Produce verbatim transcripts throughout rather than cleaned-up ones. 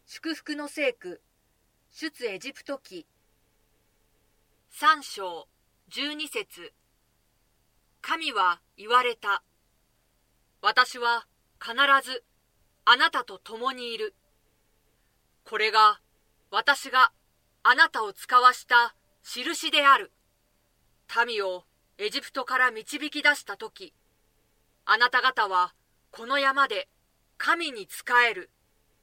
祝福の聖句、出エジプト記。三章十二節。神は言われた。私は必ずあなたと共にいる。これが私があなたを使わした印である。民をエジプトから導き出したとき、あなた方はこの山で神に仕える。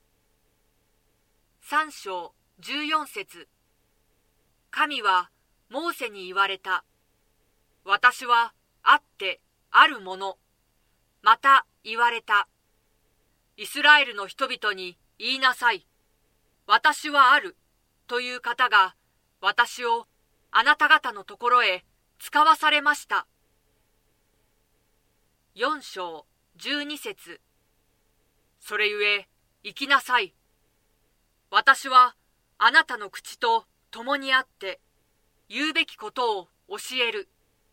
三章十四節。神はモーセに言われた。私はあってあるもの。また言われた。イスラエルの人々に言いなさい。私はあるという方が私をあなた方のところへ使わされました。四章十二節。それゆえ行きなさい。私はあなたの口と共にあって言うべきことを教える。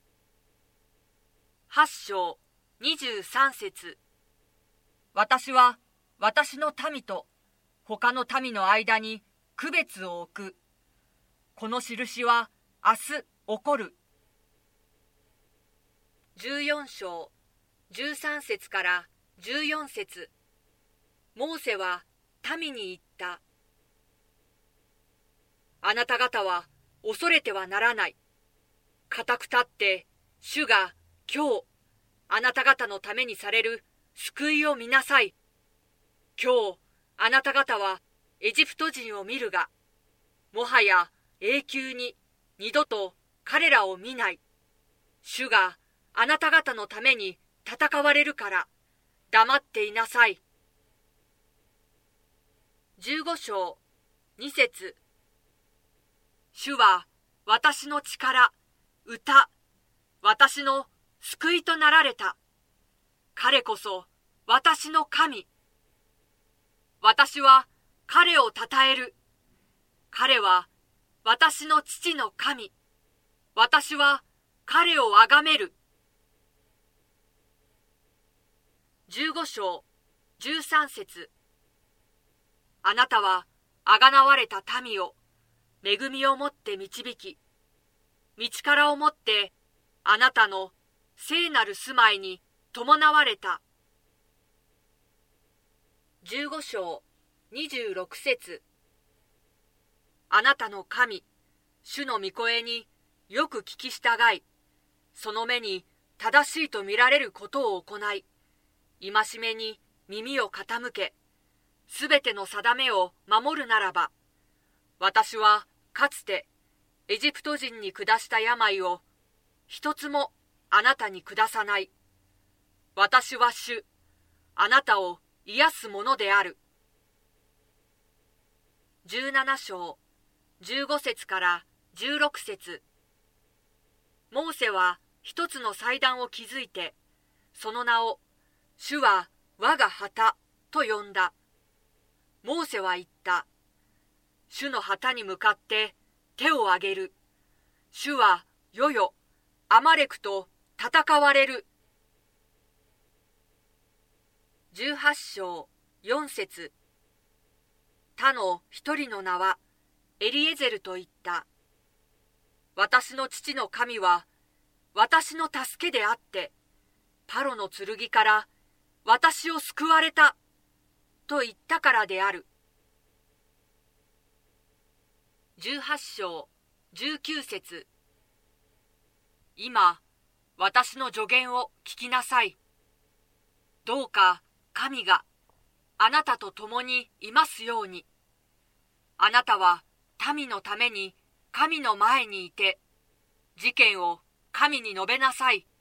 八章二十三節。私は私の民と他の民の間に区別を置く。この印は明日起こる。十四章十三節から十四節。モーセは民に言った。あなた方は恐れてはならない。固く立って主が今日あなた方のためにされる救いを見なさい。今日あなた方はエジプト人を見るが、もはや永久に二度と彼らを見ない。主があなた方のために戦われるから黙っていなさい。十五章二節。主は私の力、歌、私の救いとなられた。彼こそ私の神。私は彼をたたえる。彼は私の父の神。私は彼をあがめる。十五章十三節。あなたはあがなわれた民を恵みをもって導き、道からをもってあなたの聖なる住まいに伴われた。十五章二十六節。あなたの神、主の御声によく聞き従い、その目に正しいと見られることを行い、戒めに耳を傾け、すべての定めを守るならば、私はかつてエジプト人に下した病を一つもあなたに下さない。私は主、あなたを癒すものである。十七章十五節から十六節。モーセは一つの祭壇を築いて、その名を主は我が旗と呼んだ。モーセは言った。主の旗に向かって手を挙げる。主はよよアマレクと戦われる。十八章四節。他の一人の名はエリエゼルと言った。私の父の神は私の助けであって、パロの剣から私を救われたと言ったからである。十八章十九節。今、私の助言を聞きなさい。どうか神があなたと共にいますように。あなたは民のために神の前にいて、事件を神に述べなさい。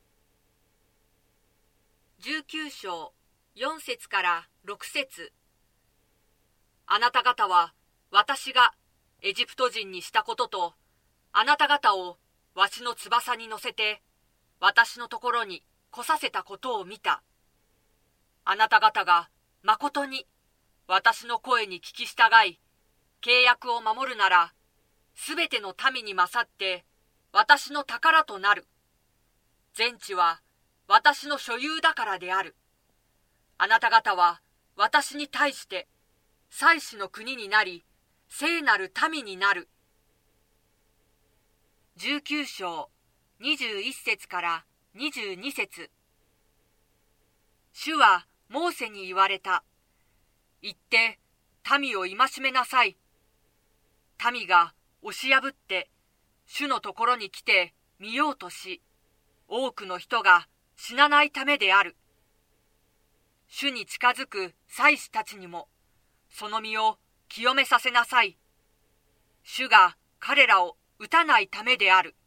十九章四節から六節。あなた方は私がエジプト人にしたことと、あなた方をわしの翼に乗せて私のところに来させたことを見た。あなた方がまことに私の声に聞き従い、契約を守るなら、すべての民に勝って私の宝となる。全地は私の所有だからである。あなた方は私に対して祭司の国になり、聖なる民になる。じゅうきゅう章にじゅういち節からにじゅうに節。主はモーセに言われた。言って民を戒めなさい。民が押し破って主のところに来て見ようとし、多くの人が死なないためである。主に近づく祭司たちにもその身を清めさせなさい。主が彼らを撃たないためである。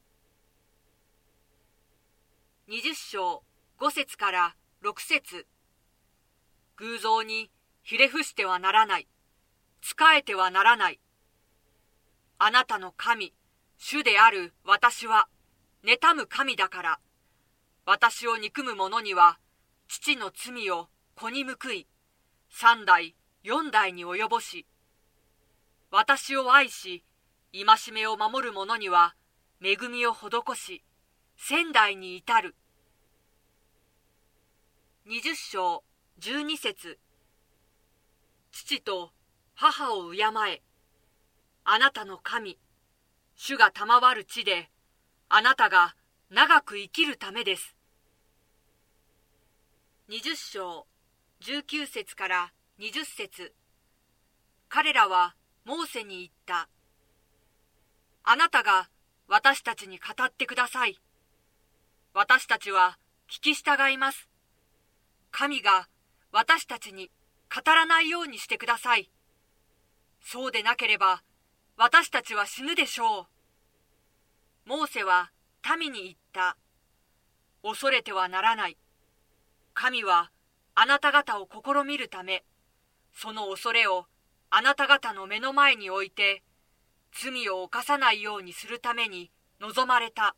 にじゅう章ご節からろく節。偶像にひれ伏してはならない。仕えてはならない。あなたの神、主である私は、妬む神だから、私を憎む者には、父の罪を子に報い、三代、四代に及ぼし、私を愛し、戒めを守る者には、恵みを施し、千代に至る。にじゅう章じゅうに節。父と母を敬え。あなたの神、主が賜る地で、あなたが長く生きるためです。にじゅう章じゅうきゅう節からにじゅう節。彼らはモーセに言った。あなたが私たちに語ってください。私たちは聞き従います。神が私たちに語らないようにしてください。そうでなければ私たちは死ぬでしょう。モーセは民に言った。恐れてはならない。神はあなた方を試みるため、その恐れをあなた方の目の前に置いて、罪を犯さないようにするために望まれた。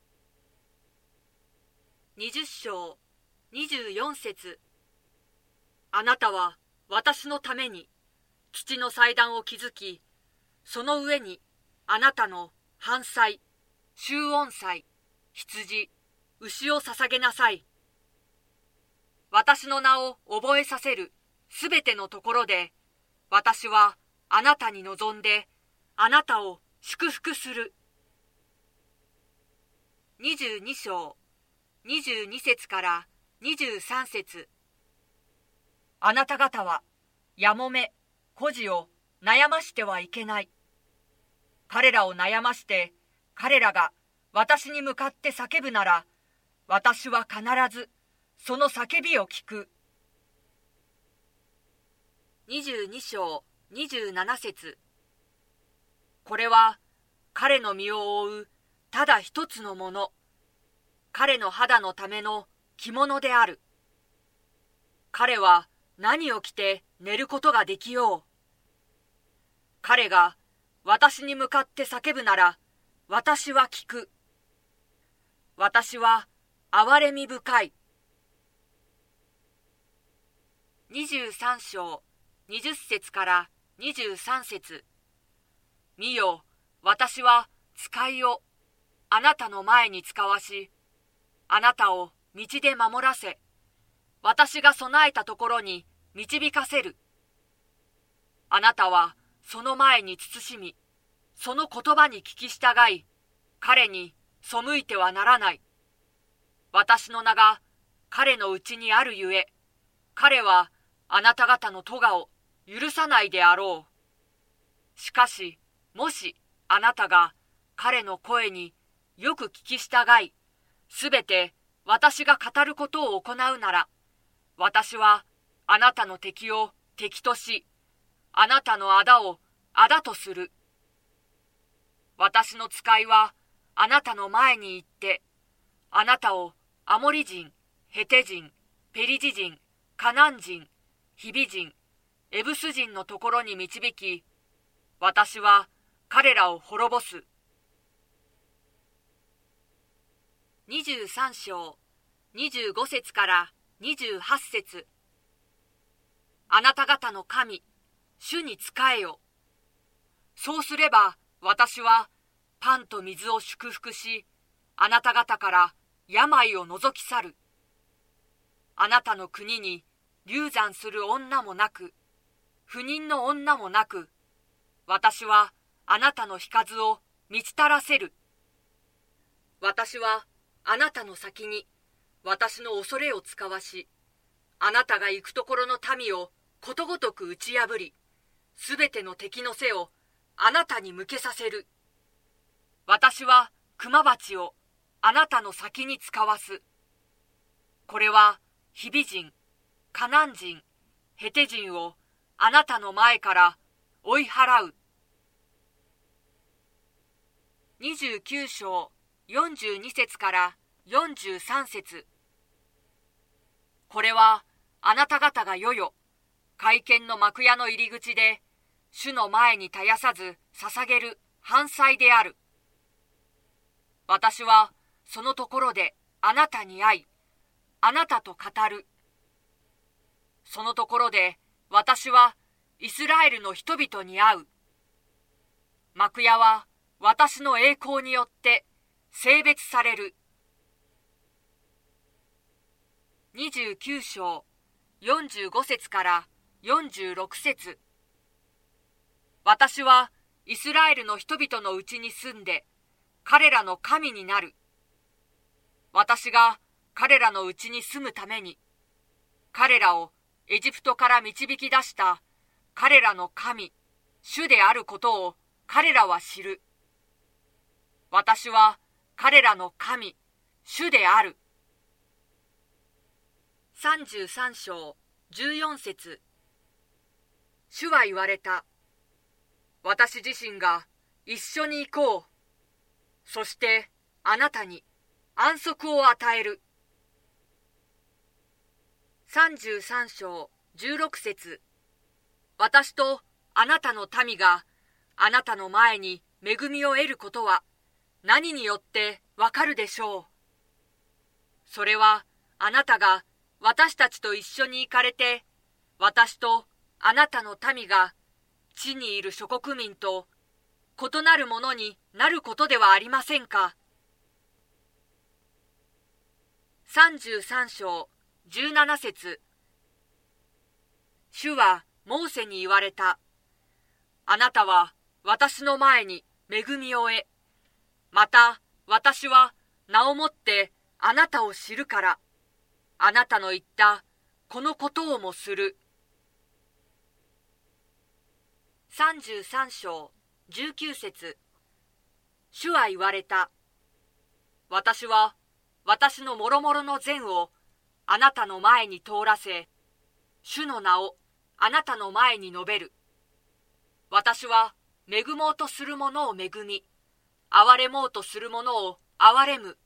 にじゅう章にじゅうよん節。あなたは私のために土の祭壇を築き、その上にあなたの燔祭、集音祭、羊、牛を捧げなさい。私の名を覚えさせるすべてのところで、私はあなたに望んで、あなたを祝福する。にじゅうに章にじゅうに節からにじゅうさん節。あなた方はやもめ、孤児を悩ましてはいけない。彼らを悩まして、彼らが私に向かって叫ぶなら、私は必ずその叫びを聞く。にじゅうに章にじゅうなな節。これは彼の身を覆うただ一つのもの、彼の肌のための着物である。彼は何を着て寝ることができよう。彼が私に向かって叫ぶなら、私は聞く。私は憐れみ深い。にじゅうさん章にじゅう節からにじゅうさん節。見よ、私は使いをあなたの前に使わし、あなたを道で守らせ、私が備えたところに導かせる。あなたはその前に慎み、その言葉に聞き従い、彼に背いてはならない。私の名が彼のうちにあるゆえ、彼はあなた方の咎を許さないであろう。しかし、もしあなたが彼の声によく聞き従い、すべて私が語ることを行うなら、私はあなたの敵を敵とし、あなたの仇を仇とする。私の使いはあなたの前に行って、あなたをアモリ人、ヘテ人、ペリジ人、カナン人、ヒビ人、エブス人のところに導き、私は彼らを滅ぼす。にじゅうさん章にじゅうご節からにじゅうはち節。あなた方の神、主に仕えよ。そうすれば私はパンと水を祝福し、あなた方から病を除き去る。あなたの国に流産する女もなく、 不妊の女もなく、私はあなたの日数を満ち足らせる。私はあなたの先に私の恐れを使わし、あなたが行くところの民をことごとく打ち破り、すべての敵の背をあなたに向けさせる。私は熊鉢をあなたの先に使わす。これはヒビ人、カナン人、ヘテ人をあなたの前から追い払う。にじゅうきゅう章よんじゅうに節からよんじゅうさん節。これはあなた方が世々、会見の幕屋の入り口で、主の前に絶やさず捧げる燔祭である。私はそのところであなたに会い、あなたと語る。そのところで私はイスラエルの人々に会う。幕屋は私の栄光によって性別される。にじゅうきゅう章よんじゅうご節からよんじゅうろく節。私はイスラエルの人々のうちに住んで彼らの神になる。私が彼らのうちに住むために、彼らをエジプトから導き出した彼らの神、主であることを彼らは知る。私は彼らの神、主である。さんじゅうさん章じゅうよん節。主は言われた。私自身が一緒に行こう。そしてあなたに安息を与える。さんじゅうさん章じゅうろく節。私とあなたの民があなたの前に恵みを得ることは何によってわかるでしょう。それはあなたが私たちと一緒に行かれて、私とあなたの民が地にいる諸国民と異なるものになることではありませんか。さんじゅうさん章じゅうなな節。主はモーセに言われた。あなたは私の前に恵みを得、また私は名をもってあなたを知るから、あなたの言ったこのことをもする。さんじゅうさん章じゅうきゅう節。主は言われた。私は私のもろもろの善をあなたの前に通らせ、主の名をあなたの前に述べる。私は恵もうとする者を恵み、憐れもうとする者を憐れむ。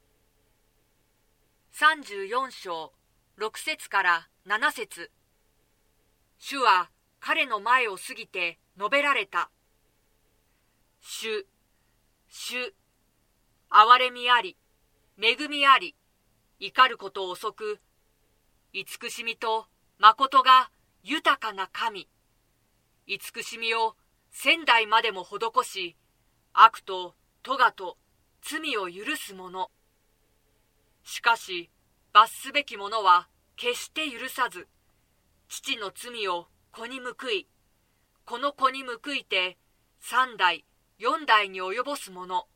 さんじゅうよん章ろく節からなな節。主は彼の前を過ぎて述べられた。主、主、憐れみあり、恵みあり、怒ること遅く、慈しみと誠が豊かな神、慈しみを千代までも施し、悪と咎と罪を許す者。しかし罰すべき者は決して許さず、父の罪を子に報い、この子に報いて三代四代に及ぼす者。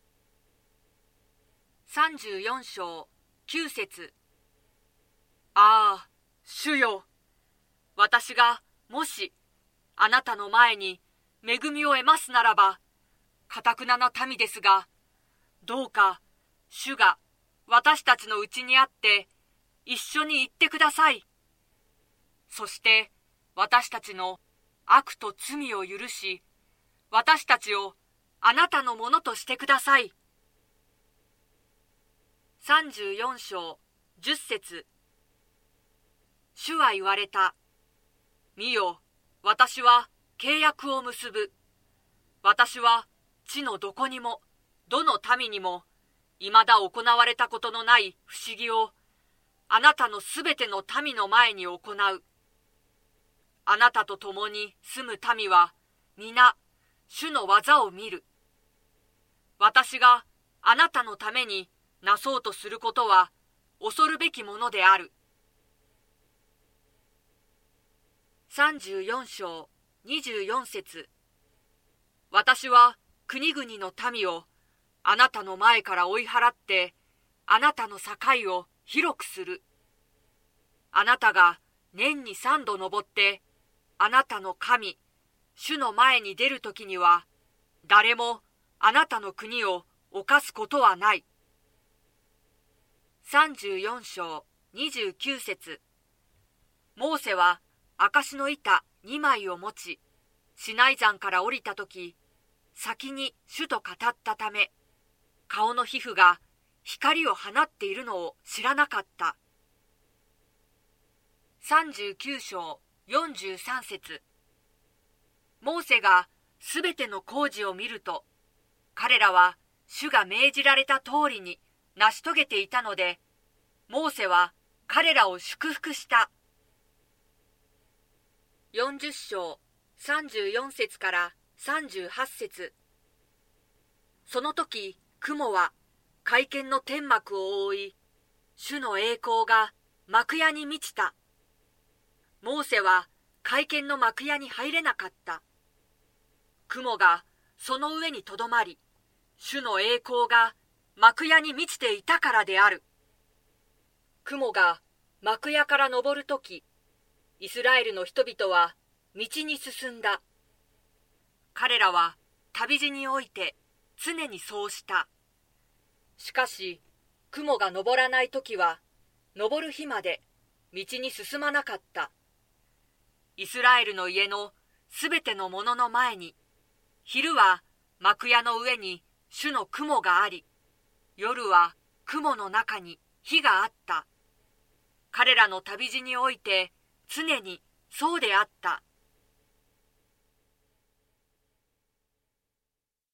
さんじゅうよん章きゅう節。ああ、主よ、私がもしあなたの前に恵みを得ますならば、堅なな民ですが、どうか主が私たちのうちにあって一緒に行ってください。そして私たちの悪と罪を許し、私たちをあなたのものとしてください。さんじゅうよん章じゅっ節。主は言われた。見よ、私は契約を結ぶ。私は地のどこにも、どの民にも、未だ行われたことのない不思議を、あなたのすべての民の前に行う。あなたと共に住む民は、皆、主の技を見る。私があなたのためになそうとすることは、恐るべきものである。 さんじゅうよん章にじゅうよん節。私は国々の民をあなたの前から追い払って、あなたの境を広くする。あなたが年に三度登って、あなたの神、主の前に出るときには、誰もあなたの国を侵すことはない。さんじゅうよん章にじゅうきゅう節。モーセは証の板にまいを持ち、シナイ山から降りたとき、先に主と語ったため、顔の皮膚が光を放っているのを知らなかった。さんじゅうきゅう章よんじゅうさん節。モーセがすべての工事を見ると、彼らは主が命じられた通りに成し遂げていたので、モーセは彼らを祝福した。よんじゅう章さんじゅうよん節からさんじゅうはち節。その時、雲は会見の天幕を覆い、主の栄光が幕屋に満ちた。モーセは会見の幕屋に入れなかった。雲がその上にとどまり、主の栄光が幕屋に満ちていたからである。雲が幕屋から昇るとき、イスラエルの人々は道に進んだ。彼らは旅路において常にそうした。しかし、雲が昇らないときは、昇る日まで道に進まなかった。イスラエルの家のすべてのものの前に、昼は幕屋の上に主の雲があり、夜は雲の中に火があった。彼らの旅路において常にそうであった。